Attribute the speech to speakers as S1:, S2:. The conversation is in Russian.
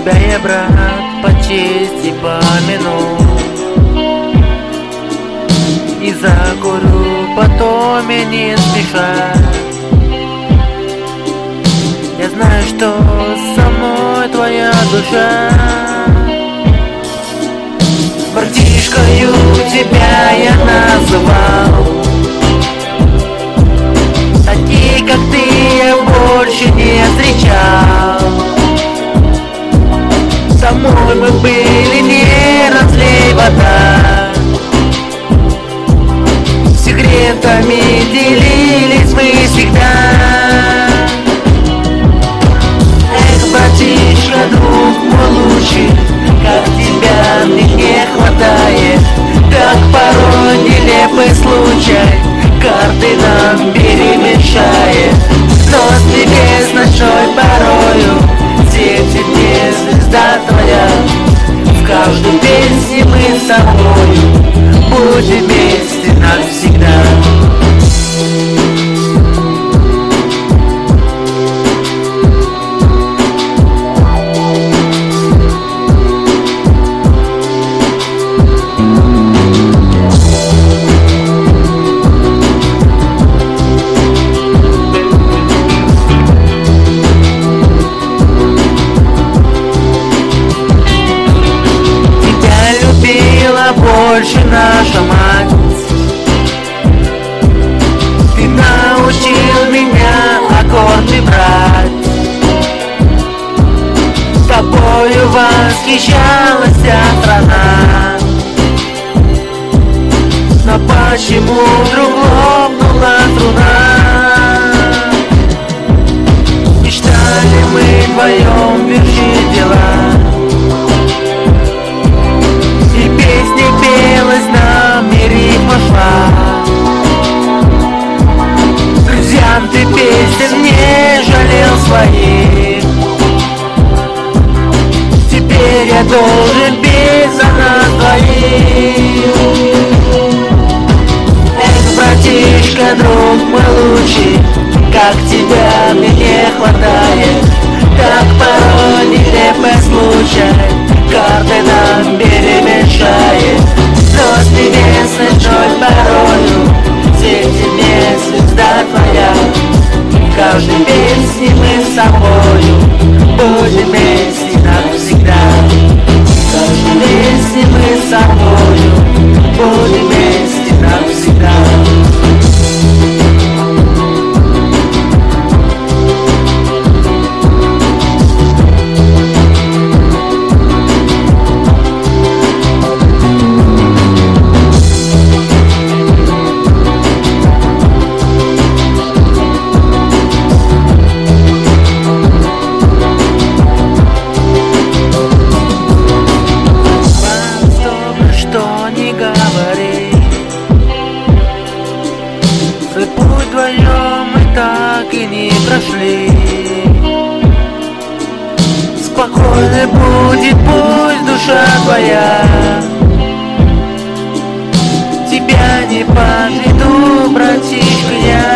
S1: тебя я, брат, по чести помяну и закурю, потом я не спеша. Я знаю, что со мной твоя душа. Братишкою тебя я называл, таких, как ты, я больше не встречал. Домой мы были, не разлей вода, секретами делились мы всегда. Эх, братишка, друг мой лучший, как тебя мне не хватает. Как порой нелепый случай карты нам перемешает. Но с небес ночной порою светит мне звезда твоя. В каждой песне мы с тобою будем вместе навсегда. Больше наша мать, ты научил меня аккорды брать. Тобою восхищалась вся страна. Но почему вдруг лопнула струна? Мечтали мы вдвоем вершить дела, пелась нам, и ритм шла. Друзьям ты песен не жалел своих. Теперь я должен петь за нас двоих. Эх, братишка, друг мой лучший, как тебя мне не хватает. Как порой нелепый случай карты нам перемешает. Но с небес ночной порою светит мне звезда твоя. В каждой песне мы с собою будем вместе навсегда. В каждой песне мы с собою будем вместе навсегда. Свой путь вдвоем мы так и не прошли. Спокойно будет пусть душа твоя. Тебя не подведу, братишка, я.